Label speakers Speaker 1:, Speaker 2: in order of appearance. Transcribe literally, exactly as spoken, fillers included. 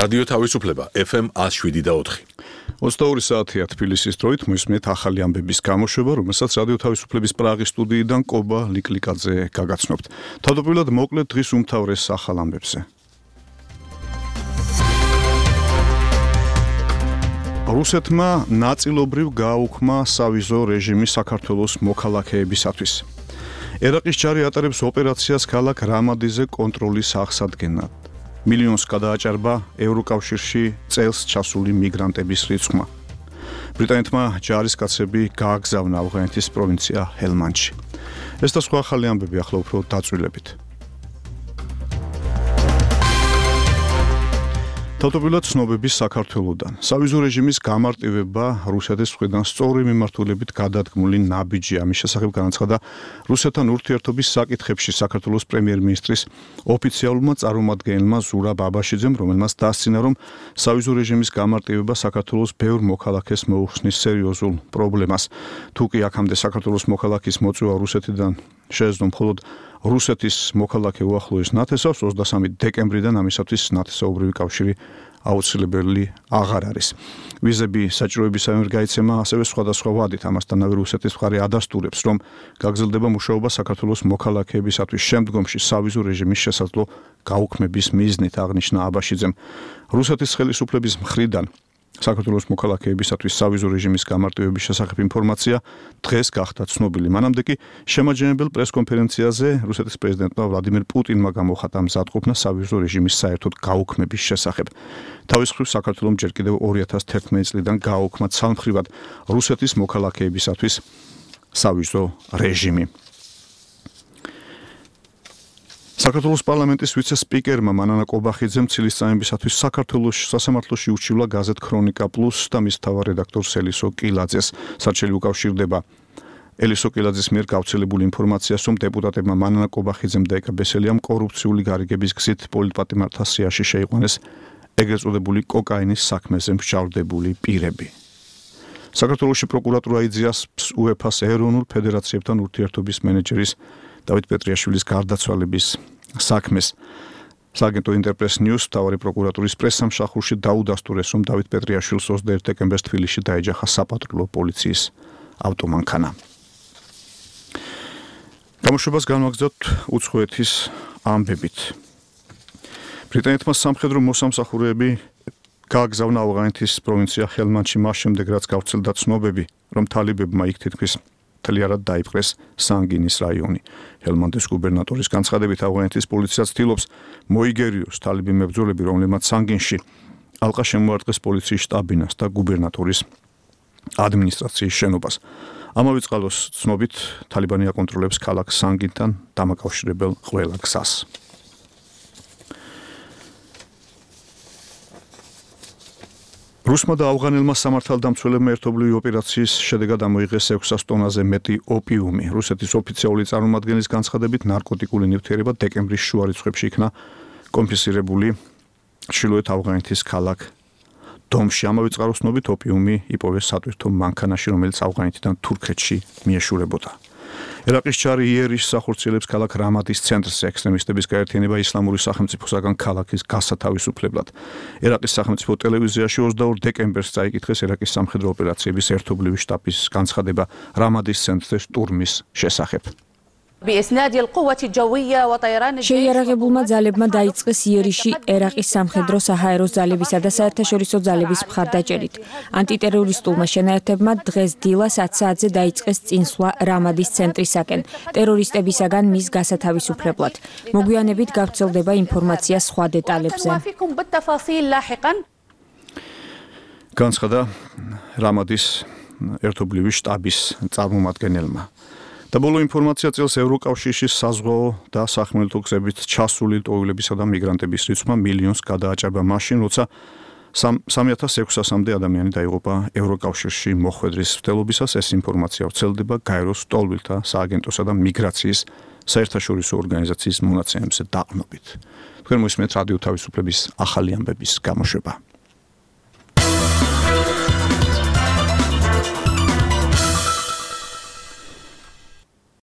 Speaker 1: რადიო თავისუფლება ეფ ემ one oh seven და four.
Speaker 2: ოცდაორი საათია თბილისის დროით მოისმენთ ახალი ამბების გამოშვება, რომელსაც რადიო თავისუფლების პრაღის სტუდიიდან კობა ლიკლიკაძე გაგაცნობთ. თავდაპირველად მოკლედ დღის უმთავრეს ახალ ამბებზე. რუსეთმა ნაწილობრივ გააუქმა სავიზო რეჟიმი საქართველოს მოქალაქეებისათვის. ერაყის ჯარი ატარებს ოპერაციას ქალაქ რამადიზე კონტროლის აღსადგენად. მილიონს გადააჭარბა ევროკავშირში წელს ჩასული მიგრანტების რიცხვმა. ბრიტანეთმა ჯარისკაცები გააგზავნა ავღანეთის პროვინცია ჰელმანდში. ეს და სხვა ახალი ამბები ახლა უფრო დაწვრილებით. თავდაპირველად ცნობები საქართველოდან. სავიზო რეჟიმის გამარტივება რუსეთის მხრიდან სწორი მიმართულებით გადადგმული ნაბიჯი. ამის შესახებ განაცხადა რუსეთთან ურთიერთობის საკითხებში საქართველოს პრემიერ-მინისტრის ოფიციალურმა წარმომადგენელმა ზურაბ აბაშიძემ, რომელმაც დასცინა, რომ სავიზო რეჟიმის გამარტივება საქართველოს ბევრ მოქალაქეს მოუხსნის სერიოზულ პრობლემას. თუ კი აქამდე საქართველოს მოქალაქის მოწვევა რუსეთიდან შეეძლო მხოლოდ რუსეთის მოქალაქე უახლოეს ნათესავს, ოცდასამი დეკემბრიდან ამისათვის ნათესაობრივი კავშირი აუცილებელი აღარ არის. ვიზები საჭიროებისამებრ გაიცემა, ასევე სხვადასხვა ვადით. ამასთანავე რუსეთის მხარე ადასტურებს, რომ გაგრძელდება მუშაობა საქართველოს მოქალაქეებისათვის შემდგომში სავიზო რეჟიმის შესაძლო გაუქმების მიზნით, აღნიშნა აბაშიძემ. რუსეთის ხელისუფლების მხრიდან საქართველოს მოქალაქეებისათვის სავიზო რეჟიმის გამარტივების შესახებ ინფორმაცია დღეს გახდა ცნობილი. მანამდე კი შემაჯამებელ პრესკონფერენციაზე რუსეთის პრეზიდენტმა ვლადიმერ პუტინმა გამოხატა მზადყოფნა სავიზო რეჟიმის საერთოდ გაუქმების შესახებ. თავის მხრივ საქართველომ ჯერ კიდევ ორი ათას თერთმეტი წლიდან გააუქმა ცალმხრივად რუსეთის მოქალაქეებისათვის სავიზო რეჟიმი. საქართველოს პარლამენტის ვიცე-სპიკერმა მანანა კობახიძემ ცილისწამებისათვის საქართველოს სასამართლოში ურჩივლა გაზეთ ქრონიკა პლუს და მის მთავარ რედაქტორს ელისო კილაძეს. საჩელი უკავშირდება ელისო კილაძის მიერ გავრცელებული ინფორმაციას, რომ დეპუტატებმა მანანა კობახიძემ და ეკა ბესელიამ კორუფციული გარიგების გზით პოლიტპატიმართა სიაში შეიყვანეს ეგრეთ წოდებული კოკაინის საქმეზე მსჯავრდებული პირები. საქართველოში პროკურატურა იძიას უეფას ეროვნულ ფედერაციებთან ურთიერთობის მენეჯერის დავით პეტრიაშვილის გარდაცვალების საქმეს. სააგენტო ინტერპრეს ნიუს მთავარი პროკურატურის პრესსამსახურში დაუდასტურეს, რომ დავით პეტრიაშვილს ოცდაერთი დეკემბერს თბილისში დაეჯახა საპატრულო პოლიციის ავტომანქანა. გამოშვებას განვაგრძობთ უცხოეთის ამბებით. ბრიტანეთმა სამხედრო მოსამსახურეები გააგზავნა ავღანეთის პროვინცია ჰელმანდში მას შემდეგ, რაც გავრცელდა ცნობები, რომ თალიბებმა იქ თითქმის თლიანად დაიპყრეს სანგინის რაიონი. ჰელმანდის გუბერნატორის განცხადებით ავღანეთის პოლიციაც ცდილობს მოიგერიოს თალიბი მებრძოლები, რომლებმაც სანგინში ალყა შემოარტყეს პოლიციის შტაბ-ბინას და გუბერნატორის ადმინისტრაციის შენობას. ამავე წყალოს ცნობით თალიბანი აკონტროლებს ქალაქ სანგინთან დამაკავშირებელ ყველა გზას. რუსმა და ავღანელმა სამართალდამცველებმა ერთობლივი ოპერაციის შედეგად ამოიღეს ექვსას ტონაზე მეტი ოპიუმი. რუსეთის ოფიციალური წარმომადგენლის განცხადებით ნარკოტიკული ნივთიერება დეკემბრის შუა რიცხვებში იქნა კონფისკირებული ჩრდილოეთ ავღანეთის ქალაქ დომში. ამავე წყაროს ცნობით ოპიუმი იპოვეს სატვირთო მანქანაში, რომელიც ავღანეთიდან თურქეთში მიეშურებოდა. ერაყის ჯარი იერიშს ახორციელებს ქალაქ რამადის ცენტრს ექსტრემისტების გაერთიანება ისლამური სახელმწიფოსაგან ქალაქის გასათავისუფლებლად. ერაყის სახელმწიფო ტელევიზიაში ოცდაორ დეკემბერს წაიკითხეს ერაყის სამხედრო ოპერაციების ერთობლივი შტაბის განცხადება რამადის ცენტრზე შტურმის შესახებ.
Speaker 3: შეიარაღებულმა ძალებმა დაიწყეს იერიში ერაყის სამხედრო საჰაერო ძალებისა და საერთაშორისო ძალების მხარდაჭერით. ანტიტერორისტულმა შენაერთებმა დღეს დილას ათ საათზე დაიწყეს წინსვლა რამადის ცენტრისაკენ, ტერორისტებისაგან მის გასათავისუფლებლად. მოგვიანებით გავრცელდება ინფორმაცია სხვა დეტალებზე.
Speaker 2: განცხადა რამადის ერთობლივი შტაბის წარმომადგენელმა. და ბოლო ინფორმაცია წელს ევროკავშირში საზღვაო და სახმელეთო გზებით ჩასული ტოვილებისა და მიგრანტების რიცხვმა მილიონს გადააჭარბა მაშინ, როცა სამი ათას ექვსასამდე ადამიანი დაიღუპა ევროკავშირში მოხვედრის მცდელობისას. ეს ინფორმაცია ვრცელდება გაეროს ტოლვილთა სააგენტოსა და მიგრაციის საერთაშორისო ორგანიზაციის მონაცემებზე დაყრდნობით. თქვენ მოისმენთ რადიო თავისუფლების ახალი ამბების გამოშვება.